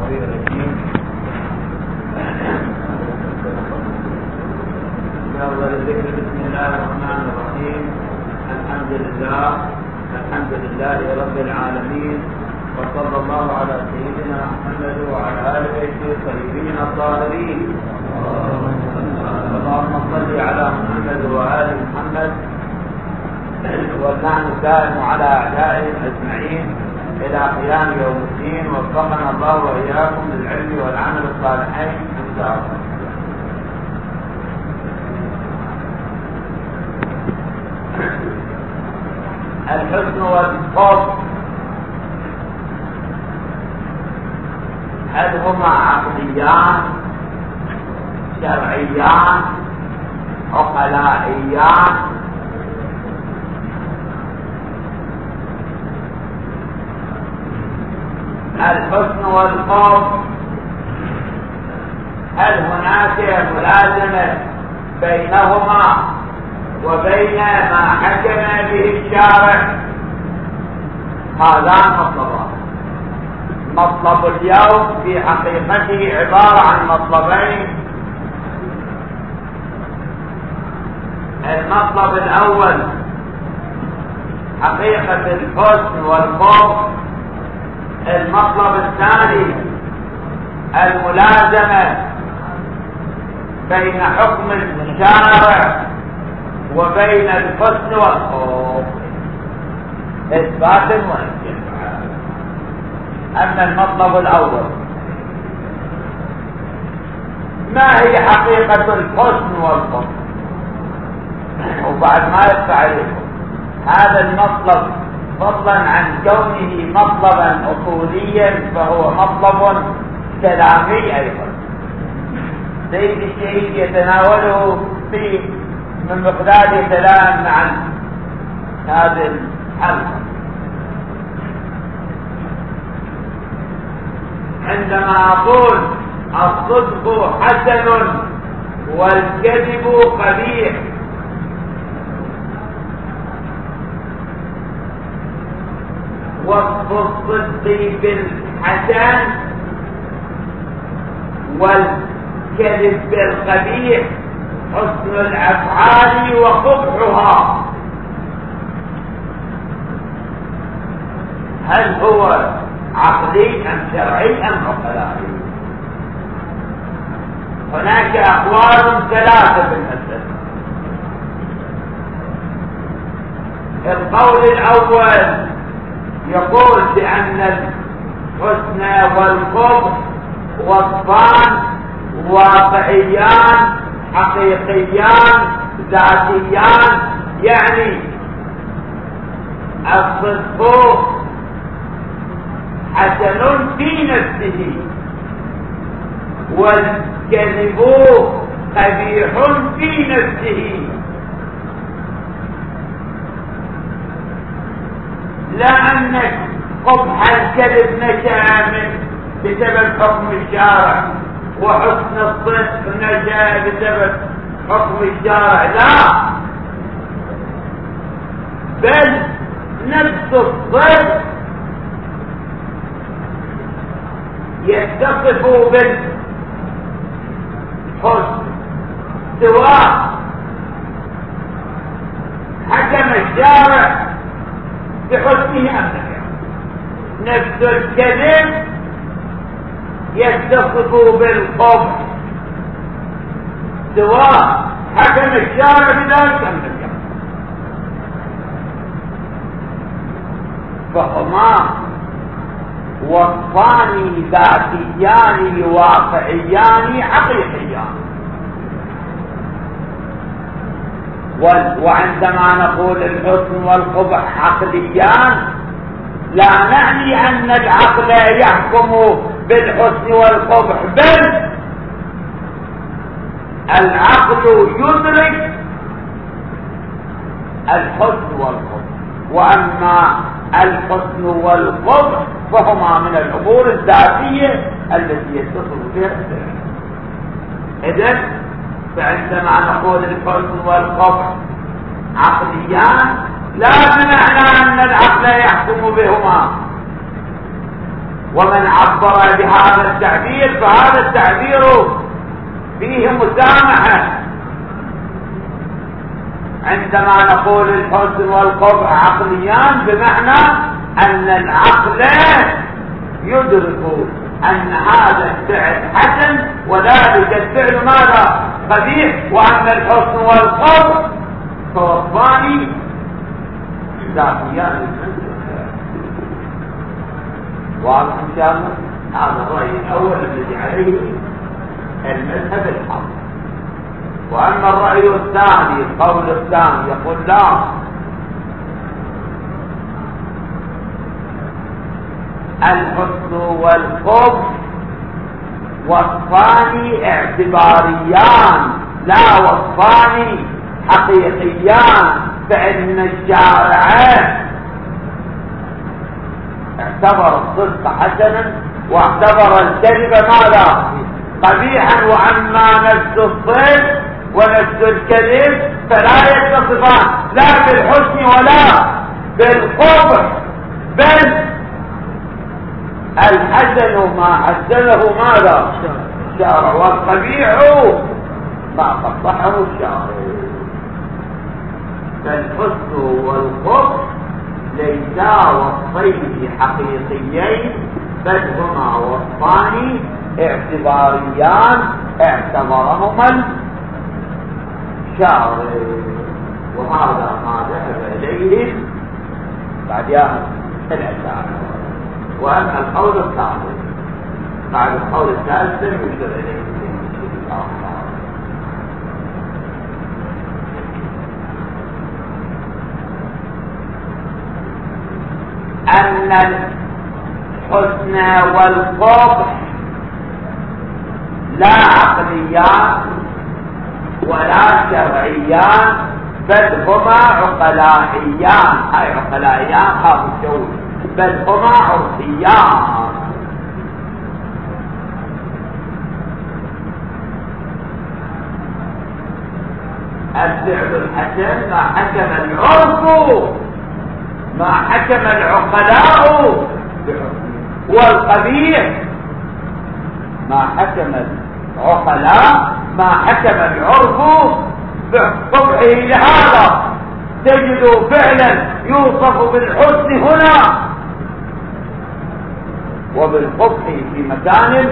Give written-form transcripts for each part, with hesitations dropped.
السميع العليم من أول الذكر. بسم الله الرحمن الرحيم. الحمد لله رب العالمين، وصلى الله على سيدنا محمد وعلى آل بيته الطيبين الطاهرين. اللهم صل على محمد وآل محمد واللعن دائم على أعدائهم أجمعين إلى قيام يوم الدين. وفقنا الله وإياكم للعلم والعمل الصالحين إن شاء الله. الحسن والحب هل هما عقليان شرعيان عقلائيان؟ الحسن والحب هل هناك ملازمة بينهما وبين ما حكم به الشارع؟ هذان مطلبان. مطلب اليوم في حقيقته عبارة عن مطلبين. المطلب الأول حقيقة الحسن والحب. المطلب الثاني الملازمة بين حكم الشارع وبين الحسن والحب، إثبات وانتفاع. أما المطلب الأول، ما هي حقيقة الحسن والحب؟ وبعد ما يتعرفه هذا المطلب فضلا عن كونه مطلبا أصوليا فهو مطلب كلامي أيضا. زيد الشيء يتناوله في من مقدار كلام عن هذه الحلقة. عندما أقول الصدق حسن والكذب قبيح، وصف الصدق بالحسن والكذب بالقبيح حسن الأفعال وقبحها. هل هو عقلي أم شرعي أم عقلائي؟ هناك أقوال ثلاثة في المسألة. القول الأول يقول بأن الحسن والقبح وصفان واقعيان حقيقيان ذاتيان، يعني الصدق حسن في نفسه والكذب قبيح في نفسه. لا أن قبح الكذب نشأ بسبب حكم الشارع وحسن الصدق نشأ بسبب حكم الشارع، لا، بل نفس الصدق يتصف بالحسن سواء حكم الشارع بحسنه أم لا. نفس الكذب يتصف بالقبح سواء حكم الشارع بذلك أم لا. فهما وصفان ذاتيان واقعيان حقيقيان. وعندما نقول الحسن والقبح عقليان لا نعني أن العقل يحكم بالحسن والقبح، بل العقل يدرك الحسن والقبح، وأما الحسن والقبح فهما من الأمور الذاتية التي يتصل بها الشرع. إذن فعندما نقول الحسن والقبح عقليان لا بمعنى أن العقل يحكم بهما، ومن عبر بهذا التعبير فهذا التعبير فيه مسامحة. عندما نقول الحسن والقبح عقليان بمعنى أن العقل يدرك أن هذا الفعل حسن وذلك الفعل ماذا؟ قبيح، وأن الحسن والقبح توصفان ذاتيان. واضح إن شاء الله؟ هذا الرأي الأول الذي عليه المذهب الحق. وأما الرأي الثاني القول الثاني يقول لا، الحسن والقبح وصفان اعتباريان لا وصفان حقيقيان، فإن الشارع اعتبر الصدق حسنا واعتبر الكذب ماذا؟ قبيحا، وأما نفس الصدق ونفس الكذب فلا يتصفان لا بالحسن ولا بالقبح، بل الحسن ما حسنه ماذا؟ الشارع، والقبيح ما قبحه الشارع. فالحسن والقبح ليسا وصفين حقيقيين، بل هما وصفان اعتباريان اعتبرهما الشارع، وهذا ما ذهب اليه بعدها الأشاعرة. وأما القول الثالث بعد القول الثالث لم يشير إليه أن الحسن والقبح لا عقليان ولا شرعيان، بل هما عقلائيان، أي عقلائيان خاف الشعور، بل هما عرفيان. الفعل الحسن ما حكم العرف، ما حكم العقلاء، والقبيح ما حكم العقلاء، ما حكم العرف بقبحه. لهذا تجد فعلا يوصف بالحسن هنا وبالقبح في مكان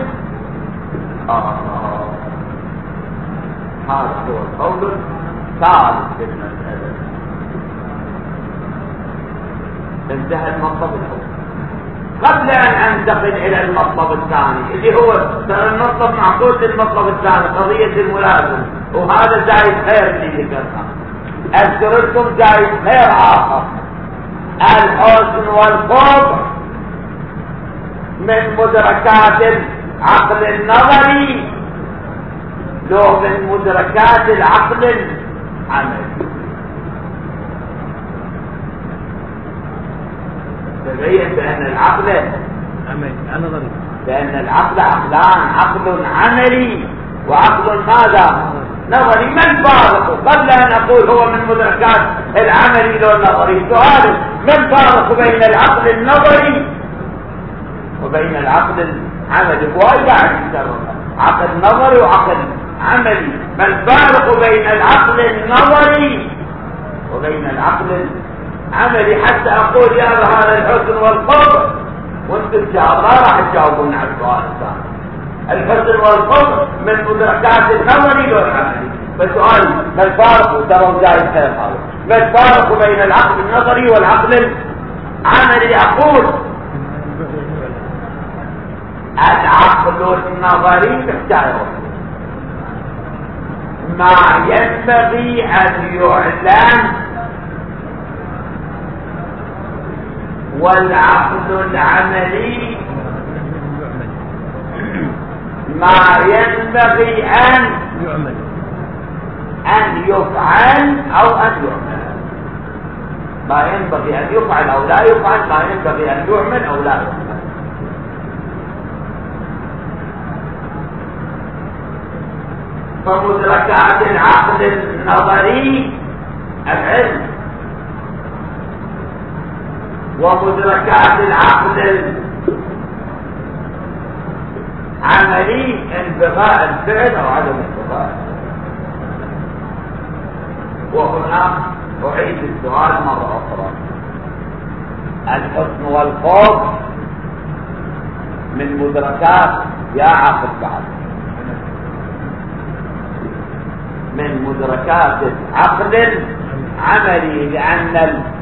آخر. هذا هو القول الثالث في المسألة. انتهى المطلب الأول. قبل أن أنتقل إلى المطلب الثاني اللي هو المطلب معقود للمطلب الثاني قضية الملازم، وهذا زايد خير اللي ذكرها، أذكر لكم زايد خير آخر. الحسن والقبح من مدركات العقل النظري لو من مدركات العقل العملي. تبين بأن العقل نظري، بأن العقل عقلان، عقل عملي وعقل ماذا؟ نظري. من فارق قبل أن أقول هو من مدركات العملي لو النظري؟ سؤال: من فارق بين العقل النظري وبين العقل العملي؟ وأي عقل نظري وعقل عملي. ما الفارق بين العقل النظري وبين العقل العملي حتى أقول يا هذا الحسن والقبح؟ وانتم إن شاء الله راح تجاوبون على السؤال الثاني. الحسن والقبح من مدركات النظري والعملي. فالسؤال: ما الفارق؟ ترى جاي خير هذا. ما الفارق بين العقل النظري والعقل العملي؟ أقول العقل النظري محتاج ما ينبغي أن يعلم، والعقل العملي ما ينبغي أن يفعل أو أن يعمل. ما ينبغي أن يفعل أو لا يفعل، ما ينبغي أن يعمل أو لا يعمل. فمدركات العقل النظري العلم، ومدركات العقل عملي انبغاء الفعل او عدم انبغاء. وهنا اعيد السؤال مرة اخرى، الحسن والخوف من مدركات يا عقل بعد، من مدركات عقل عملي، لان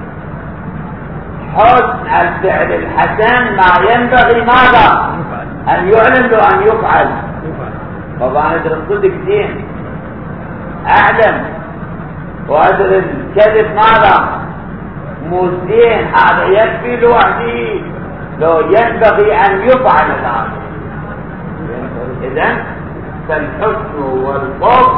الحسن الفعل الحسن ما ينبغي ماذا ان يعلم له ان يفعل. طبعا ادري الصدق دين اعلم، وادري الكذب ماذا مو زين، هذا يكفي لوحده، لو ينبغي ان يفعل الان. اذن فالحسن والخوف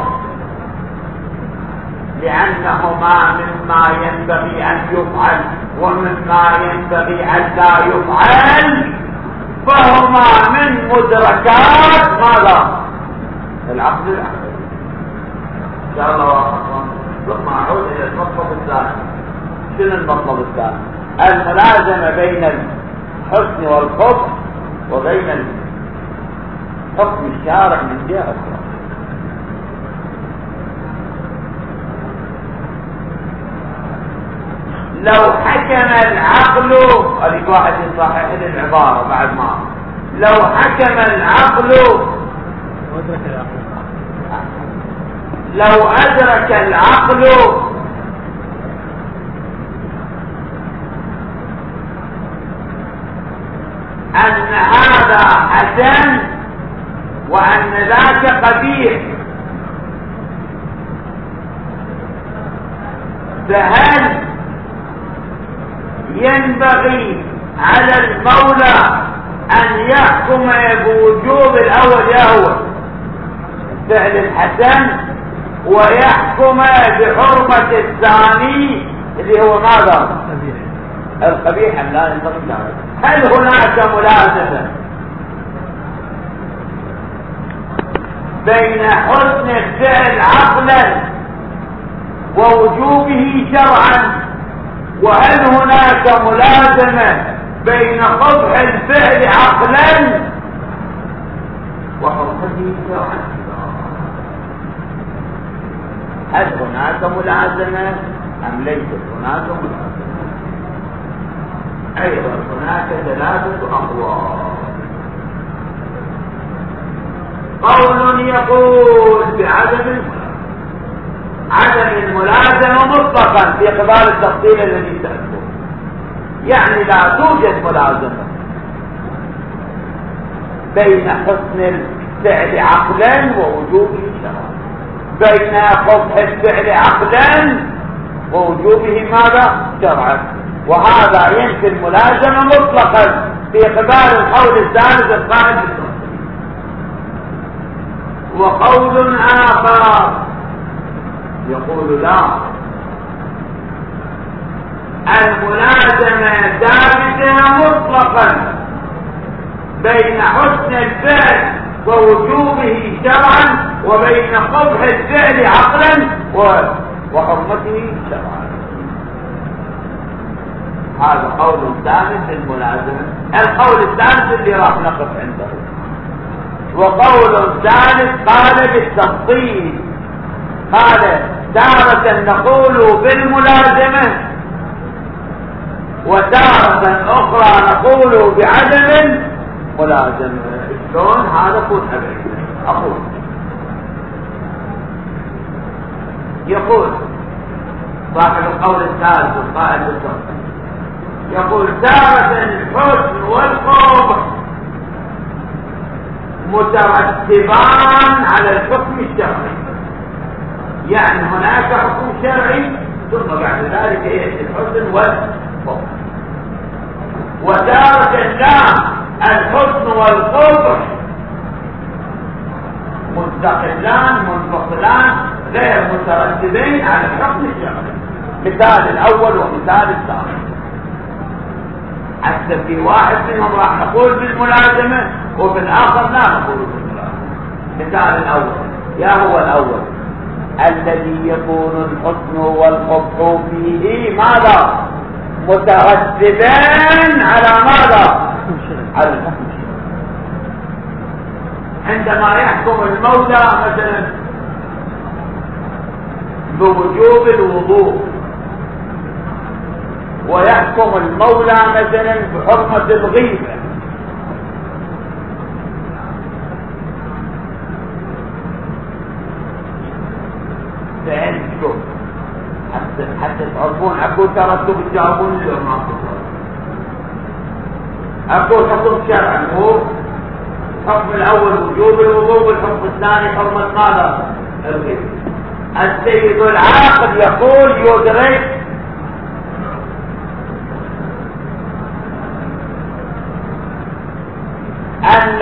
لانهما مما ينبغي ان يفعل ومما ينبغي ان لا يفعل، فهما من مدركات ماذا العقل العقل. ان شاء الله ثم اعود الى المطلب الثاني. شنو المطلب الثاني؟ الملازمه بين الحسن والخوف وبين حكم الشارع من جهه اخرى. لو حكم العقل، اريد واحد يصحح لي العباره بعد ما، لو حكم العقل، لو ادرك العقل ان هذا حسن وان ذاك قبيح، فهل ينبغي على المولى ان يحكم بوجوب الاول يهو الفعل الحسن ويحكم بحرمة الثاني اللي هو ماذا القبيح؟ لا ينبغي ذلك. هل هناك ملازمة بين حسن الفعل عقلا ووجوبه شرعا، وهل هناك ملازمة بين قبح الفعل عقلا وحرمته شرعا؟ هل هناك ملازمة ام ليست هناك ملازمة؟ ايضا هناك ثلاثة اقوال. قول يقول بعدم الملازمة مطلقا في قبال التفصيل الذي سألته، يعني لا توجد ملازمة بين حسن الفعل عقلا ووجوبه شرعا، بين قبح الفعل عقلا ووجوبه ماذا شرعا، وهذا ينفي الملازمة مطلقا في قبال القول الثالث القائل بالتفصيل. وقول آخر يقول لا، الملازمة ثابتة مطلقا بين حسن الفعل ووجوبه شرعا وبين قبح الفعل عقلا وحرمته شرعا. هذا قول ثالث للملازمة، القول الثالث اللي راح نقف عنده. وقول ثالث قال بالتفصيل، قال تارة نقول بالملازمة وتارة أخرى نقول بعدم الملازمة. شلون هذا؟ قول أقول يقول صاحب القول الثالث القائل بالتفصيل، يقول تارة الحسن والقبح مترتبان على الحكم الشرعي، يعني هناك حكم شرعي ثم بعد ذلك يأتي الحسن والقبح. وتارة لا، الحسن والقبح مستقلان منفصلان غير مترتبين على الحكم الشرعي. مثال الاول ومثال الثاني، حتى في واحد منهم راح نقول بالملازمة وفي الاخر لا نقول بالملازمة. مثال الاول، يا هو الاول الذي يكون الحسن والقبح فيه ماذا مترتبان على ماذا على الحكم الشرعي. عندما يحكم المولى مثلا بوجوب الوضوء، ويحكم المولى مثلا بحرمة الغيبة، فعندكم حتى تعرفون اكو ترتب تجاوبون اليوم معكم، اكو حكم شرعي، هو الحكم الاول وجوب الوضوء، والحكم الثاني حرمة ماذا؟ الغيبة. السيد العاقل يقول يدرك أن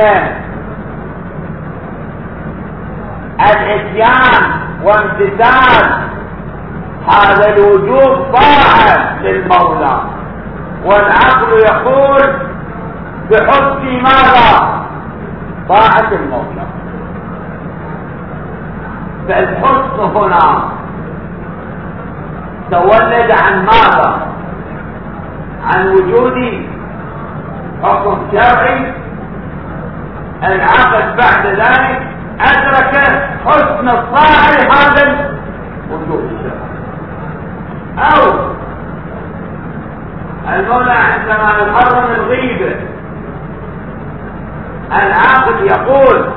الإتيان وامتثال هذا الوجوب طاعة للمولى، والعقل يقول بحسن ماذا؟ طاعة المولى. فالحسن هنا تولد عن ماذا؟ عن وجود حكم شرعي، العقل بعد ذلك أدرك حسن الطاعة لهذا الوجود الشرعي. أو المولى عندما يحرم الغيبة العاقل يقول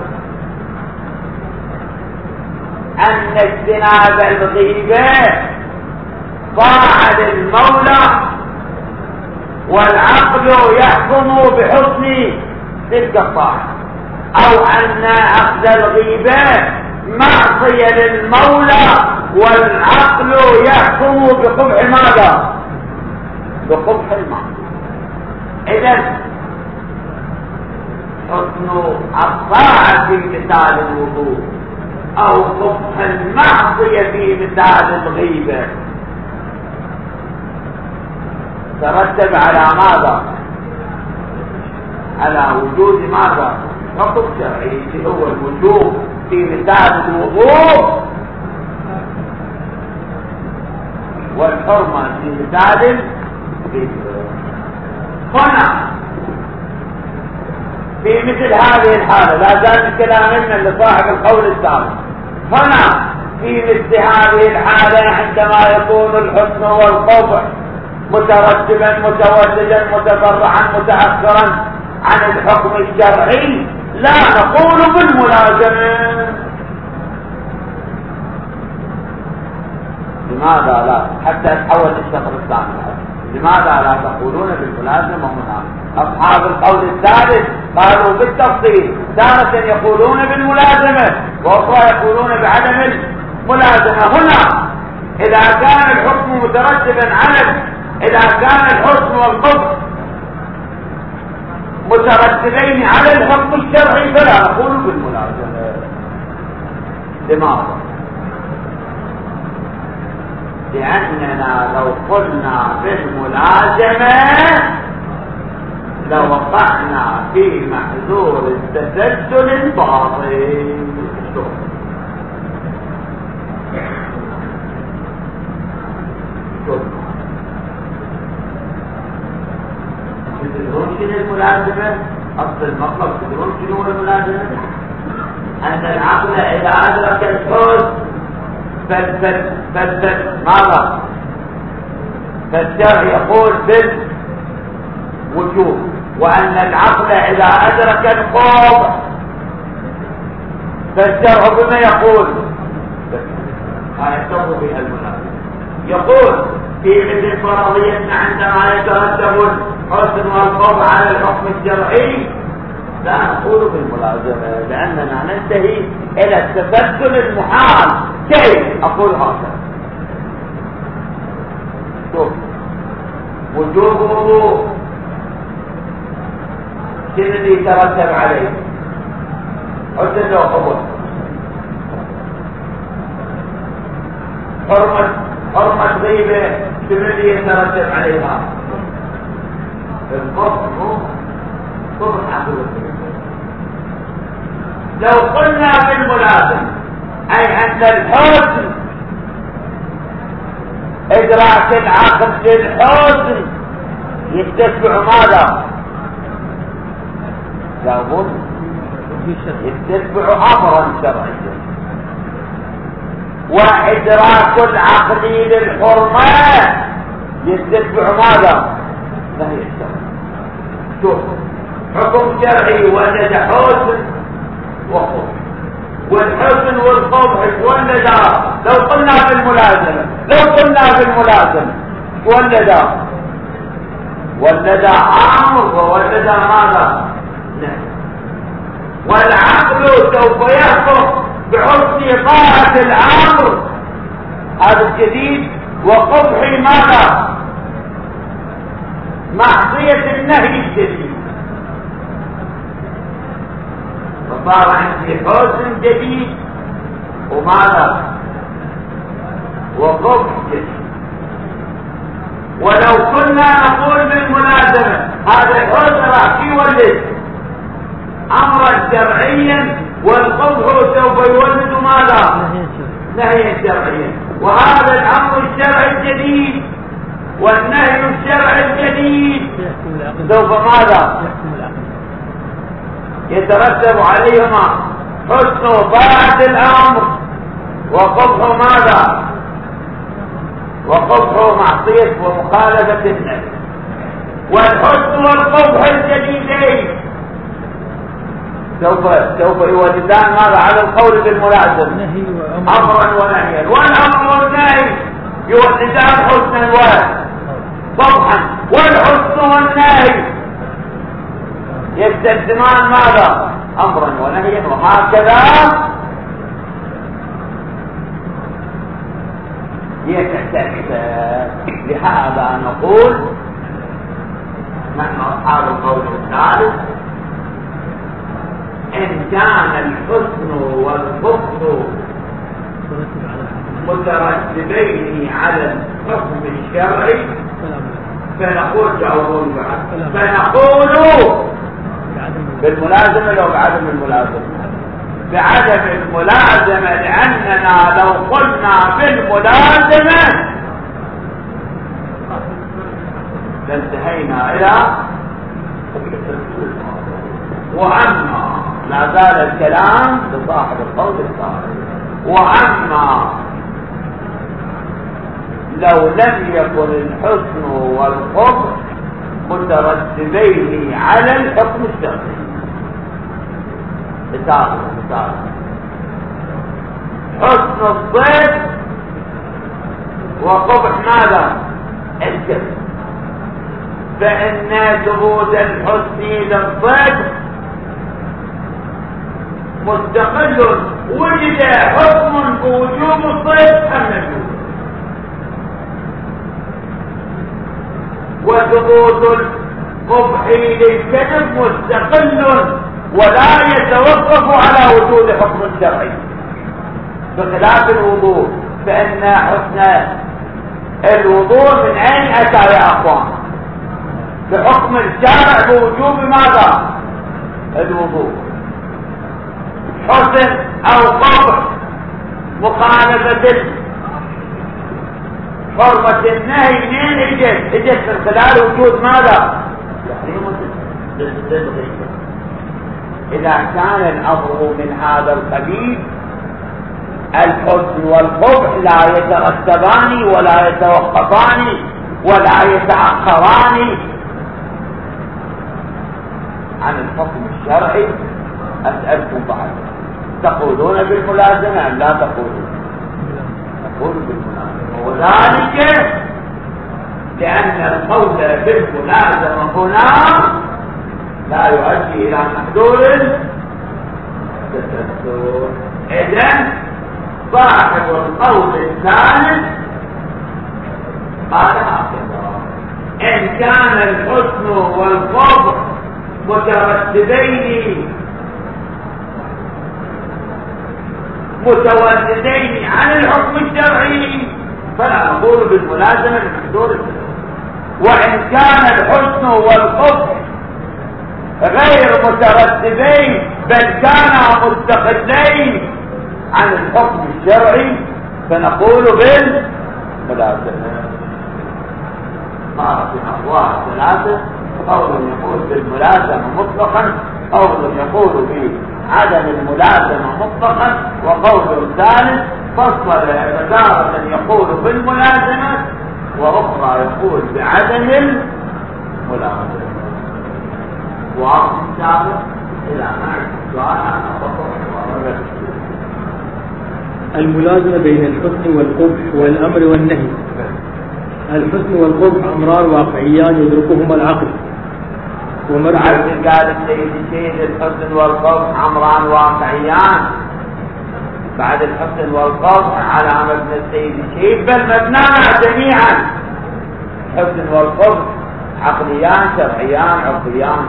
أن اجتناب الغيبة طاعة للمولى، والعقل يحكم بحسن تلك الطاعة، أو أن أخذ الغيبة معصية للمولى، والعقل يحكم بقبح ماذا؟ بقبح المعصية. إذن حسن الطاعة في مثال الوضوء أو قبح المعصية في مثال الغيبة ترتب على ماذا؟ على وجود ماذا؟ حكم شرعي اللي هو الوجوب في مثال الوضوء، والحرمة في مثال الغيبة. هنا في مثل هذه الحالة لا زال الكلام منا لصاحب القول الثالث. هنا في مثل هذه الحالة عندما يكون الحسن والقبح مترتبا متولدا متفرعا متأخرا عن الحكم الشرعي، لا نقول بالملازمة. لماذا لا؟ حتى يتحول للشطر الثاني، لماذا لا تقولون بالملازمة هنا؟ أصحاب القول الثالث قالوا بالتفصيل، تارة يقولون بالملازمة وأخرى يقولون بعدم الملازمة. هنا إذا كان الحكم مترتبا على، إذا كان الحسن والقبح مترتبين على الحكم الشرعي فلا نقول بالملازمة. لماذا؟ لأننا لو قلنا بالملازمة لوقعنا في محذور التسلسل الباطل. تدرون شنو الملازمة؟ أصل المطلب تدرون شنو الملازمة؟ أن العقل إذا أدرك الحسن ماذا؟ فالشرع يقول بالوجوب، وأن العقل إذا أدرك القبح فالشرع بما يقول ما يتفق بها الملازمة. يقول في مثل فرضيتنا عندما يترتب الحسن والقبح على الحكم الشرعي لا نقول بالملازمة، لأننا ننتهي إلى التبدل المحال. كيف أقول هذا؟ شوف، وجوب وضوء شنو اللي يترتب عليه؟ حسن وقبح. حرمة غيبة شنو اللي يترتب عليها؟ القبح. لو قلنا بالملازم أي أن الحسن إدراك العقل للحسن يتبع ماذا؟ لابد يتبع أمرا شرعيا. وإدراك العقل للحرمة يتبع ماذا؟ نهي الشرع. شوف حكم شرعي ولد حسن وقبح، والحسن والقبح ولدا لو قلنا بالملازمة ولدا امر وولدا ماذا؟ نهي. والعقل سوف يحكم بحسن طاعة الامر هذا الجديد وقبح ماذا؟ معصية النهي الجديد. فصار عندي حسن جديد وماذا؟ وقبح جديد. ولو كنا نقول بالملازمة هذا الحسن راح يولد امرا شرعيا والقبح سوف يولد ماذا؟ نهيا شرعيا. وهذا الامر الشرعي الجديد والنهي الشرعي الجديد سوف ماذا؟ يترتب عليهما حسن طاعة الامر وقبح ماذا؟ وقبح معصية ومخالفة النهي. والحسن والقبح الجديدين سوف يولدان ماذا؟ على القول بالملازم امرا ونهيا. والامر والنهي يولدان حسنا وقبحا. والحسن والنهي يستلزمان ماذا؟ امرا ونهيا. وهكذا يتسلسل. لهذا نقول نحن اصحاب القول الثالث ان كان الحسن والقبح مترتبين على الحكم الشرعي فنقول جاوبون بعد، فنقول بالملازمة لو بعدم الملازمة، بعدم الملازمة لأننا لو قلنا بالملازمة لانتهينا إلى وأما لا زال الكلام لصاحب القول الثالث. وأما لو لم يكن الحسن والقبح مترتبين على الحكم الشرعي. مثال حسن الصيد وقبح ماذا؟ الكذب. فإن ثبوت الحسن للصيد مستقل وجد حكم بوجوب الصيد أم نجوز. وثبوت القبح للكذب مستقل ولا يتوقف على وجود حكم الشرعي، بخلاف الوضوء. فإن حسن الوضوء من أين أتى يا أخوان؟ بحكم الشارع بوجوب ماذا؟ الوضوء. حسن أو قبح مخالفة حرمة النهي منين اجت من خلال وجود ماذا؟ إذا كان الأمر من هذا القبيل الحسن والقبح لا يترتبان ولا يتوقفان ولا يتأخران عن الحكم الشرعي. أسألكم بعد تقولون بالملازمة أم لا تقولون؟ نقول بالملازمة، وذلك لأن القول بالملازمة هنا لا يؤدي إلى محذور التستر. إذن صاحب القول الثالث قال هكذا: إن كان الحسن والقبح مترددين عن الحكم الشرعي فلا نقول بالملازمة لمحذور التستر. وإن كان الحسن والقبح غير مترتبين بل كانا مستقلين عن الحكم الشرعي فنقول بالملازمة. صار في أقوال ثلاثة: قول يقول بالملازمة مطلقا، قول يقول عدم الملازمة مطلقا. وقول الثالث فصل تارة يقول بالملازمة وأخرى يقول بعدم الملازمة. واضح سابق إلى معرفة السؤال عن الملازمة بين الحسن والقبح والأمر والنهي. الحسن والقبح أمران واقعيان يدركهما العقل. قال السيد الحسن والقبح أمران واقعيان. بعد الحسن والقبح على مبنى السيد الشيخ بل مبنانا جميعا. الحسن والقبح عقليان شرعيان عقليان.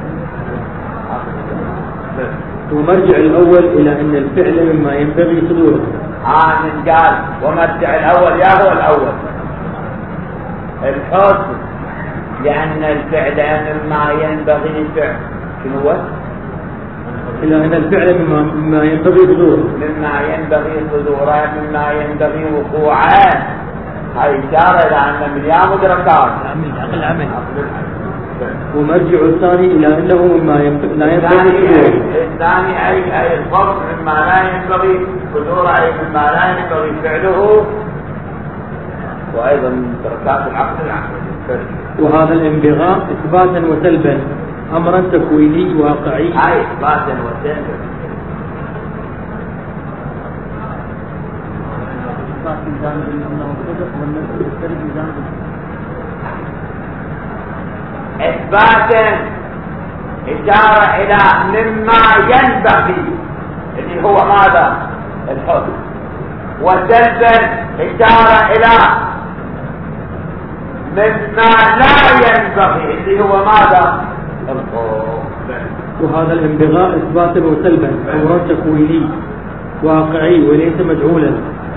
ومرجع الأول إلى أن الفعل مما ينبغي صدوره. من قال ومرجع الأول يا هو الأول الحسن لأن الفعل مما ينبغي فعل. شنو هو؟ إلى أن الفعل مما ينبغي صدوره. مما ينبغي صدوره مما ينبغي وقوعه. هاي إشارة إلى أن مليان مدركات. عقل العمل. ومرجع الثاني إلى أنه مما لا ينبغي صدوره. الثاني أي الفرق مما لا ينبغي صدوره أي مما لا ينبغي فعله. وأيضا مدركات العقل العمل. وهذا الانبغاء إثباتا وسلبا أمرا تكويني واقعي. أي إثباتا وسلبا. إثباتا إشارة إلى مما ينبغي اللي هو ماذا؟ الحسن. وسلبا إشارة إلى مما لا ينبغي اللي هو ماذا؟ وهذا الانبغاء إثباتا وسلبا أمرا تكويني واقعي وليس مجعولا.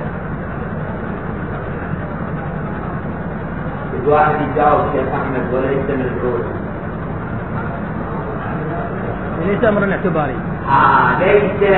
الواحد يجاوب شيخ أحمد وليس مجعولا. ليس أمرا اعتباري. ليس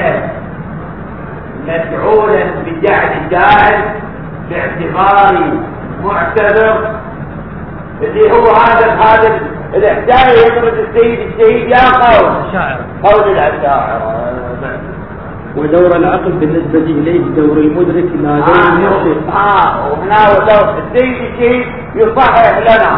مجعولا بجعل جاهل باعتبار معتبر اللي هو هذا الإحداث يفرد السيد الشهيد يا قول الأشاعرة. ودور العقل بالنسبة إليه دور المدرك لا دور المرشد. وهنا ودور السيد الشهيد يصحح لنا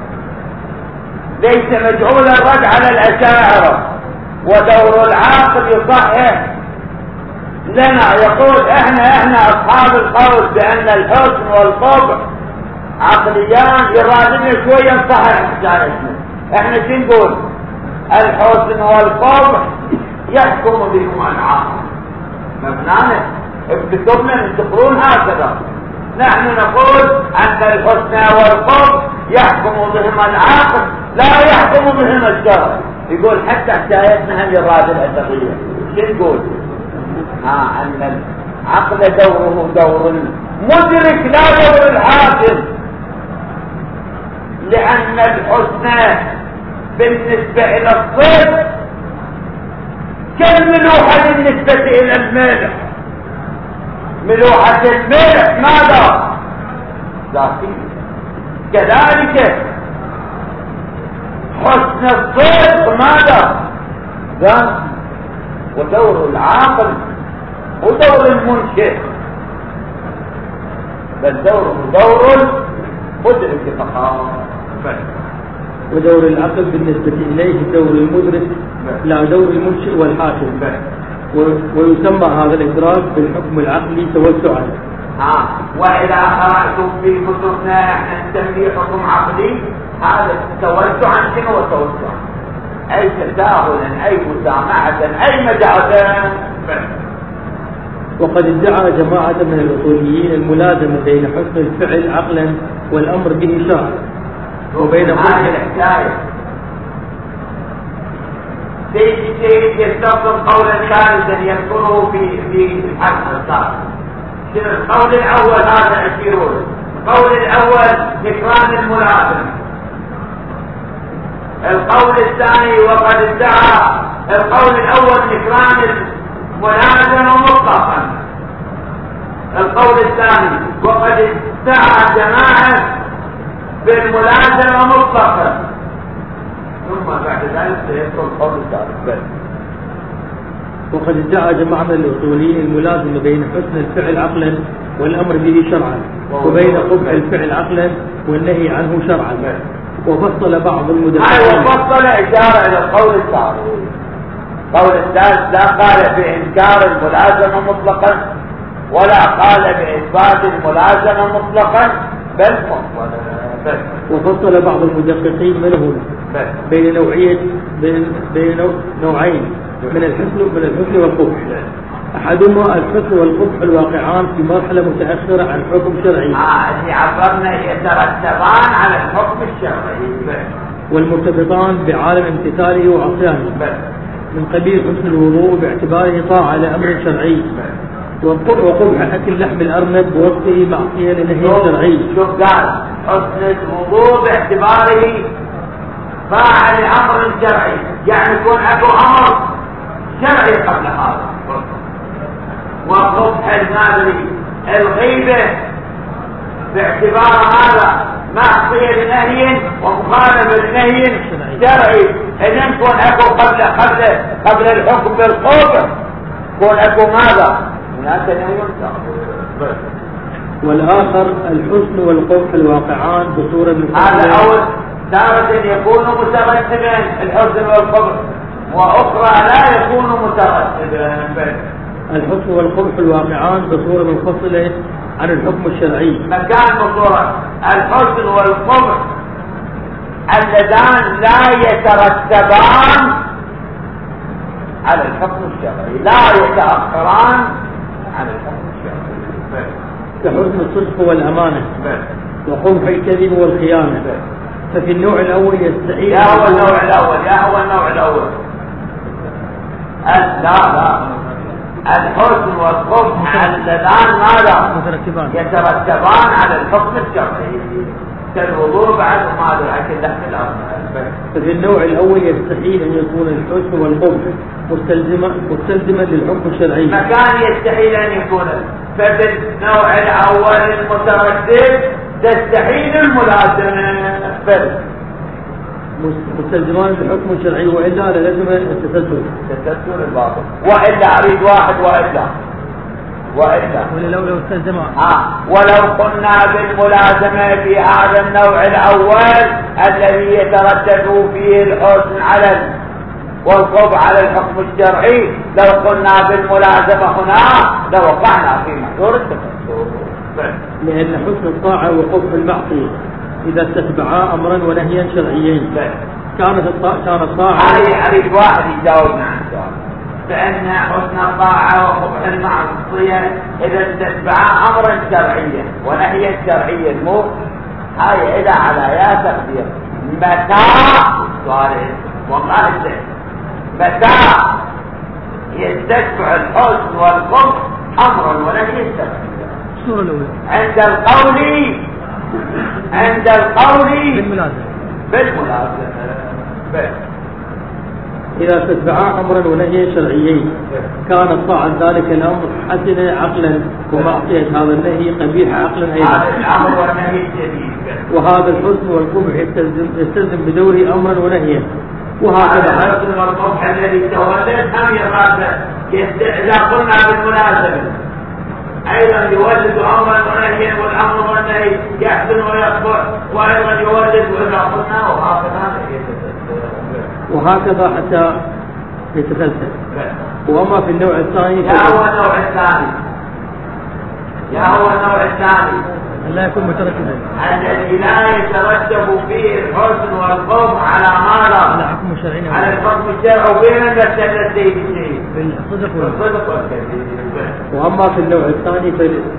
ليس مجعولا الرد على الأشاعرة. ودور العاقل يصحح لنا يقول احنا اصحاب القول بان الحسن والقبح عقليان. يرادنا شوية نصحح حكايتنا. احنا شو نقول؟ الحسن والقبح يحكم بهم العاقل. مبنانا بكتبنا ننتقلون هكذا. نحن نقول ان الحسن والقبح يحكم بهم العاقل لا يحكم بهم الشرع. يقول حتى حكايتنا هل الراد الأسرية شو نقول؟ أن العقل دوره دور المدرك لا دور الحاكم. لأن الحسن بالنسبة إلى الصيد كالملوحة بالنسبة إلى الملح. ملوحة الملح ماذا؟ ذاتية. كذلك حسن الصيد ماذا؟ ذاتي. ودور العاقل ودور المنشئ بل دوره دور المدرك فقط. ودور العقل بالنسبة إليه دور المدرك لا دور المنشئ والحاكم. ويسمى هذا الإدراك بالحكم العقلي توسعا. وإذا قرأتم في كتبنا احنا نسميه حكم عقلي. هذا توسعا شنو هو توسعا؟ أي تساهلا أي مسامحة أي مجازا. وقد ادعى جماعة من الأصوليين الملازمة بين حسن الفعل عقلا والأمر به شرعا وبين هذه الحكاية سيد يستخدم قولا ثالثا يذكره في الحق الصالح. القول الأول هذا أشيرون. القول الأول نكران الملازم. القول الثاني وقد ادعى القول الأول نكران الملازم مطلقا. القول الثاني وقد ادعى جماعة بالملازمة مطلقا. ثم بعد ذلك سيذكر القول الثالث. وقد ادعى جماعة من الأصوليين الملازمة بين حسن الفعل عقلا والأمر به شرعا، وبين قبح الفعل عقلا والنهي عنه شرعا. وفصل بعض المدققين وفصل إشارة إلى القول الثالث. قول الثالث لا قال بإنكار الملازمة مطلقا ولا قال بإثبات الملازمة مطلقا، بل وفصل بعض المدققين منهم بين نوعين من الحسن والقبح. أحدهما الحسن والقبح الواقعان في مرحلة متأخرة عن حكم شرعي، اللي عبرنا يترتبان على الحكم الشرعي، والمرتبطان بعالم امتثاله وعصيانه، من قبيل حسن الوضوء باعتباره طاعة لأمر شرعي، وقبح أكل لحم الأرنب بوصفه معصية لنهي شرعي. شوف قال حسن الوضوء باعتباره طاعة لأمر شرعي، يعني يكون أكو أمر شرعي قبل هذا. وقبح المادري الغيبة باعتبار هذا معصية لنهي ومخالفة لنهي شرعي، إذن يكون أكو قبل الحكم بالقبح يكون أكو ماذا؟ والآخر الحسن والقبح الواقعان بصورة هذا أول تارة يكون مترتبا الحسن والقبح، وأخرى لا يكون مترتبا. الحسن والقبح الواقعان بصورة منفصلة عن الحكم الشرعي. مكان بصورة الحسن والقبح اللذان لا يترتبان على الحكم الشرعي، لا يتأخران عن الحكم الشرعي، كحسن الصدق والأمانة وقبح الكذب والخيانة. ففي النوع الأول يستحيل هو النوع الأول لا الحسن والقبح اللذان ماذا يترتبان على الحكم الشرعي، كالوضوء بعد ما أكل لحم الأرض. ففي النوع الأول يستحيل أن يكون الحسن والقبح مستلزما للحكم الشرعي، مكان يستحيل أن يكون. ففي النوع الأول المتردد تستحيل الملازمة مستلزمان للحكم الشرعي، وإلا لازم التسلسل الباطل، وإلا أريد واحد وإلا ولو استلزمان ولو قلنا بالملازمة في هذا النوع الأول الذي يتردد فيه الحسن على والقبح على الحكم الشرعي، لو قلنا بالملازمة هنا لوقعنا في محذور التفسير، لأن حسن الطاعة وقبح المعصية إذا استتبعا أمرا ونهيا شرعيين كانت الطاعة أريد واحد يجاوبنا عن السؤال. فإن حسن الطاعة وقبح المعصية إذا استتبعا أمرا شرعيا ونهيا شرعيا، مو هاي إذا على يا تقدير متى سؤال والله متى يستتبع الحسن والقبح أمرا ونهيا شرعيا؟ عند القول بالملازمة. إذا استتبعا أمرا ونهيا شرعيين كانت طاعة ذلك الأمر حسنة عقلا، ومعصية هذا النهي قبيح عقلا أيضا. هذا الأمر والنهي جديد، وهذا الحسن والقبح يستلزم بدوره أمرا ونهيا. وهكذا الحسن والقبح الذي تولد هم يراد إذا قلنا بالملازمة أيضا يولد أمرا ونهيا، والأمر والنهي يحسن ويقبح، وأيضا يولد وإذا قلنا وهكذا حتى يتسلسل. وأما في النوع الثاني هو النوع الثاني لا يكون مترتبا، الذي لا يترتب فيه الحسن والقبح على ماذا؟ على الحكم الشرعي، وبين الدلالتين بالصدق والكذب. وأما في النوع الثاني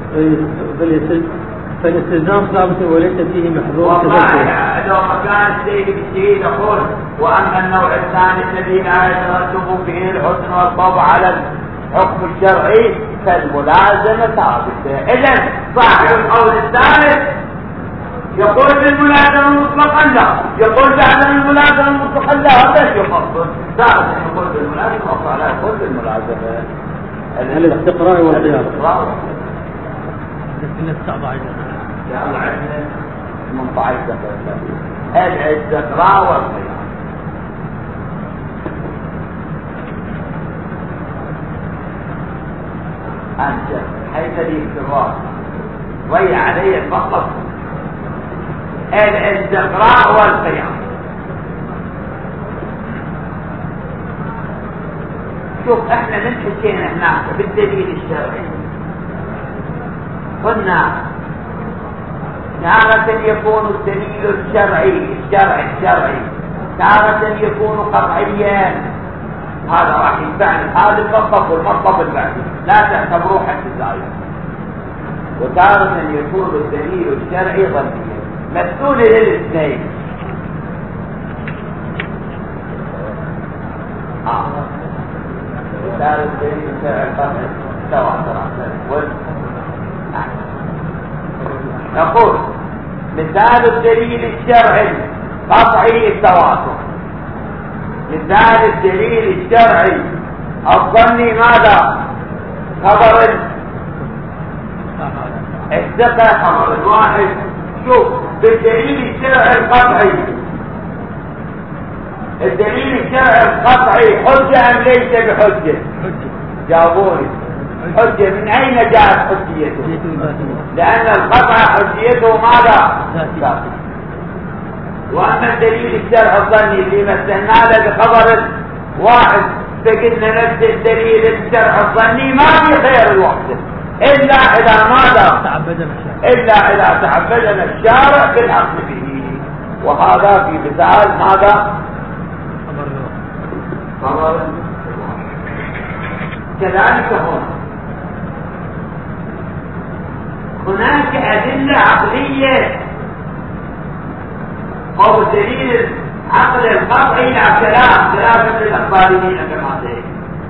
فالاستلزام ثابت وليس فيه محظور تذكر. لو كان السيد بالشهيد يقول وأما النوع الثاني الذي لا يترتب فيه الحسن والقبح على الحكم الشرعي فالملازمة ثابتة. إذن صاحب القول الثالث يقول بالملازمة مطلقا لا، يقول بعدم الملازمة مطلقا لا، هذا يفضل ثالث يقول بالملازمة ولا يقول بالملازمة. الاستقراء والقياس. يلا عندنا 18 دقيقة الاستقراء والقياس. أنت حيث الاستقراء وهي عليه فقط الاستقراء والقيام. شوف احنا من حكينا هناك بالدليل الشرعي قلنا تارة يكون الدليل الشرعي تارة يكون قطعيا، هذا راح يتبعني هذا المطلب والمطلب البعدي لا تعتبروه حتى زايد. وتارة يكون الدليل الشرعي ظنيا مسؤول للاثنين. تارة الدليل الشرعي قطعي سواء نقول مثال الدليل الشرعي قطعي التواتر. مثال الدليل الشرعي الظني ماذا؟ خبر الثقة خبر الواحد. شوف بالدليل الشرعي القطعي، الدليل الشرعي القطعي حجة أم ليس بحجة؟ جاوبوني. حجة من أين جاءت حجيته؟ لأن القطع حجيته ماذا؟ ذاتي. وأما الدليل الشرعي الظني اللي مثلنا له بخبر واحد فقلنا نفس الدليل الشرعي الظني ما في خير الوقت إلا إذا ماذا؟ إلا إذا تعبدنا الشارع بالحق به. وهذا في مثال ماذا؟ خبر. كذلك هناك أدلة عقلية أو دليل عقل القطعي لا خلافا للأخباريين كما ذلك،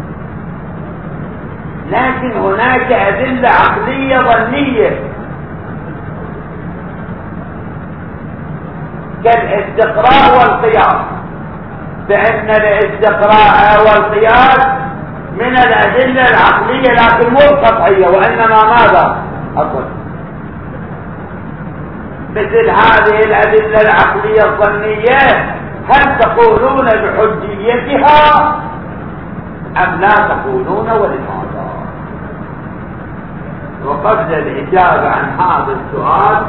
لكن هناك أدلة عقلية ظنية كالاستقراء والقياس، فإن الاستقراء والقياس من الأدلة العقلية لكن مو القطعية وإنما ماذا؟ أقول مثل هذه الأدلة العقلية الظنية هل تقولون بحجيتها أم لا تقولون ولماذا؟ وقبل الإجابة عن هذا السؤال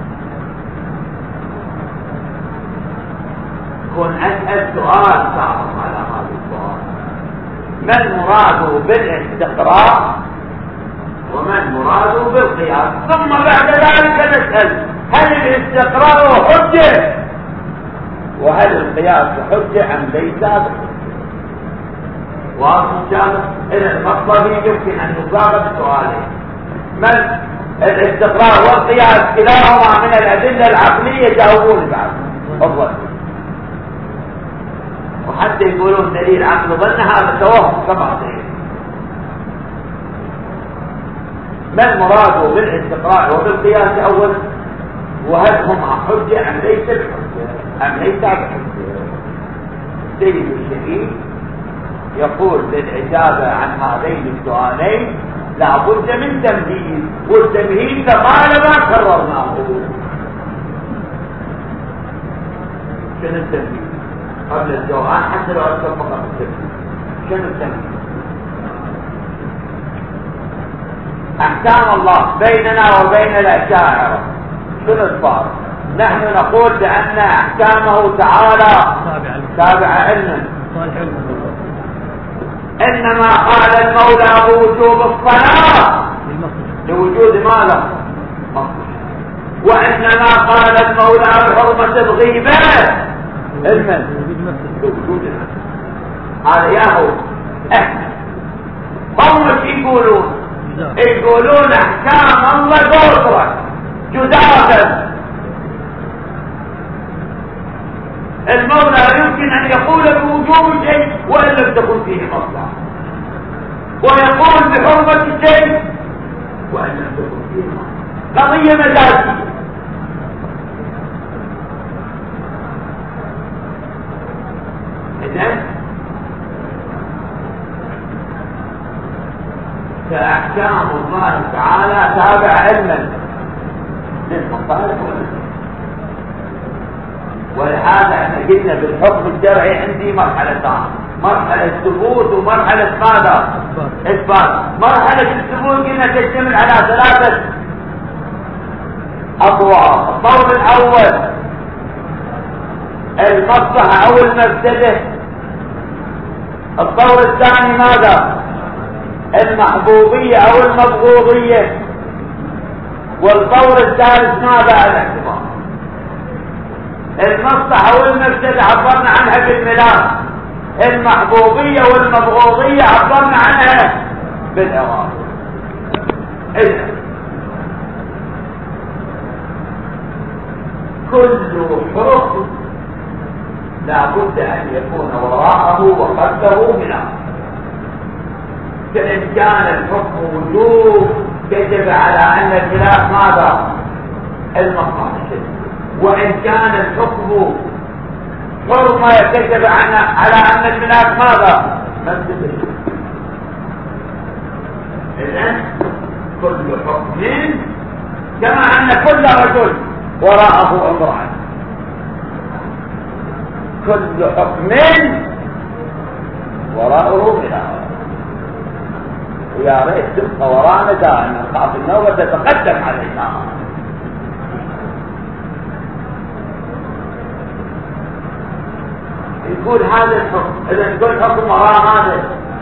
كن أسأل سؤال صعب على هذا السؤال: ما المراد بالاستقراء وما المراد بالقياس؟ ثم بعد ذلك نسأل هل الاستقراء حجة وهل القياس حجة أم ليس بحجة؟ واضح إن شاء الله. إذا المطلبي يمكن أن يصاغ بسؤالين: من الاستقراء والقياس كلاهما من الأدلة العقلية؟ جاوبوني بعد تفضل. وحتى يقولون دليل عقل ظن هذا توهم كما سيد. ما المراد بالاستقراء وبالقياس أولا؟ وهل هما حجة أم ليس بحجة؟ أم ليس بحجة؟ سيد الشهيد يقول للإجابة عن هذين السؤالين لا بد من تمهيد، والتمهيد طالما كررناه. شنو التمهيد؟ قبل الجواب حتى لو أذكر فقط التمهيد. شنو التمهيد؟ أحكام الله بيننا وبين الأشاعرة شنو الفارق؟ نحن نقول بأن أحكامه تعالى تابع علما، إنما قال المولى بوجوب الصلاة لوجود ماذا؟ وإنما قال المولى بحرمة الغيبة علما لوجود المسجد. هذا ياهو احنا هم يقولون احكام الله قدرة جدادا. المولى يمكن ان يقول بوجوب شيء وان لم تكن فيه مصلحة، ويقول بحرمة الشيء وان لم تكن فيه مصلحة. قضية مزاجية. إذن فأحكام الله تعالى تابع علما للمصالح والمصالح. ولهذا احنا قلنا بالحكم الشرعي عندي مرحلتان: مرحلة ثبوت ومرحلة ماذا؟ إثبات. مرحلة الثبوت قلنا تشتمل على 3 أطوار. الطور الأول المصلحة أو المفسدة. الطور الثاني ماذا؟ المحبوبية أو المبغوضية. والطور الثالث ماذا؟ الاعتبار. المصلحة والمفسدة عبرنا عنها بالملاك، المحبوبية والمبغوضية عبرنا عنها بالإرادة. إذن كل حكم لا بد أن يكون وراءه وقبله ملاك. فإن كان الحكم وجوب يجب على أن الملاك ماذا؟ المصلحة. وإن كان الحكم حرمة يجب على أن الملاك ماذا؟ مفسدة. إذن كل حكم كما أن كل رجل وراءه امرأة، كل حكم وراءه ملاك. ويا ريت تبقى ورانا دائما، خاف النوبة تتقدم علينا. يقول هذا الحكم، إذا يقول الحكم وراء هذا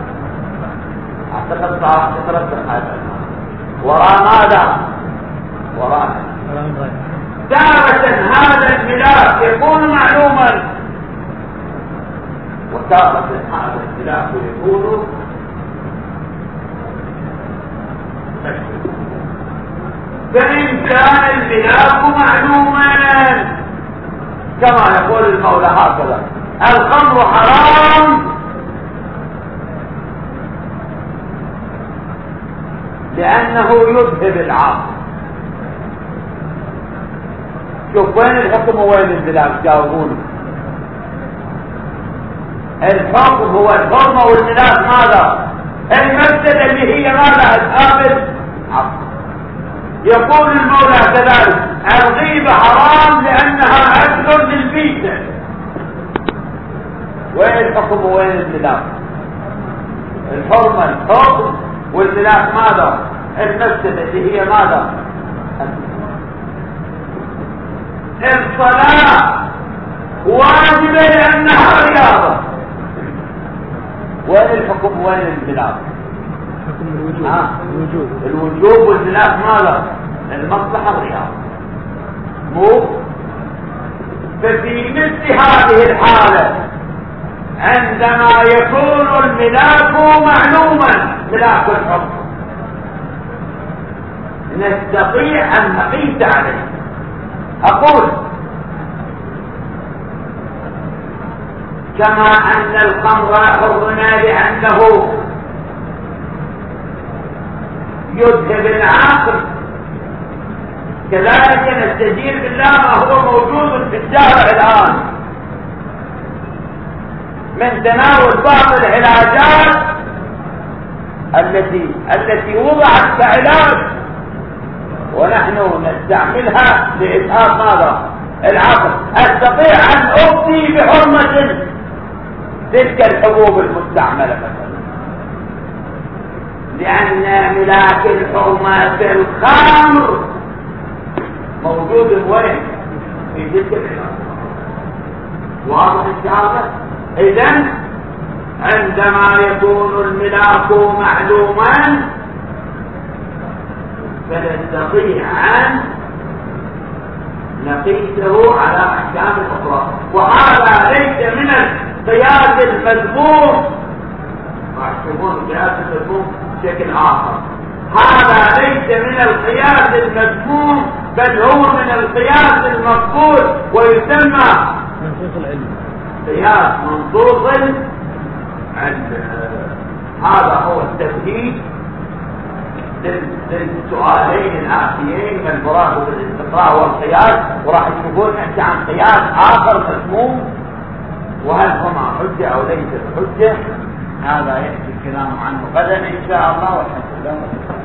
أعتقد صار تترتب هذا وراء ماذا؟ وراء تارة هذا الملاك يكون معلوما، وتارة هذا الملاك يكون مشهور. فإن كان الملاك معلوما كما يقول المولى هكذا: الخمر حرام لأنه يذهب العقل. شوف وين الحكم وين الملاك؟ جاوبوني. الحكم هو الحرمة والملاك ماذا؟ المفسدة اللي هي ماذا؟ الآبد عقل. يقول المولى كذلك: الغيبة حرام لأنها أكل للبيت. وين الحكم وين الملاك؟ الحرمة الحكم والملاك ماذا؟ المفسدة اللي هي ماذا؟ الصلاة واجبة لأنها رياضة. وين الحكم وين الملاك؟ حكم الوجوب. الوجوب والملاك ماذا؟ المصلحة الرياضة. مو ففي مثل هذه الحالة عندما يكون الملاك معلوما، ملاك الحكم، نستطيع أن نقيس عليه. أقول كما أن الخمر حرمنا لأنه يذهب العقل، كذلك نستجير بالله ما هو موجود في الشارع الآن من تناول بعض العلاجات التي وضعت كعلاج ونحن نستعملها لإسهاب ماذا؟ العقل. أستطيع أن أفتي بحرمة تلك الحبوب المستعملة مثلا، لأن ملاك الحرمة في الخمر موجود وين؟ في تلك الحرمة. واضح الشارع؟ إذن عندما يكون الملاك معلوما فنستطيع أن نقيسه على أحكام أخرى. وهذا ليس من القياس المذموم، يحسبون القياس المذموم بشكل آخر. هذا ليس من القياس المذموم، بل هو من القياس المقبول، ويسمى منطوق العلم، قياس منطوق العلم. هذا هو التمهيد للسؤالين الآتيين: من مراد بالاستقراء والقياس، وراح تقول انت عن قياس آخر مسموم، وهل هما حجة أو ليس حجة؟ هذا يأتي الكلام عنه غدا إن شاء الله، والحمد لله.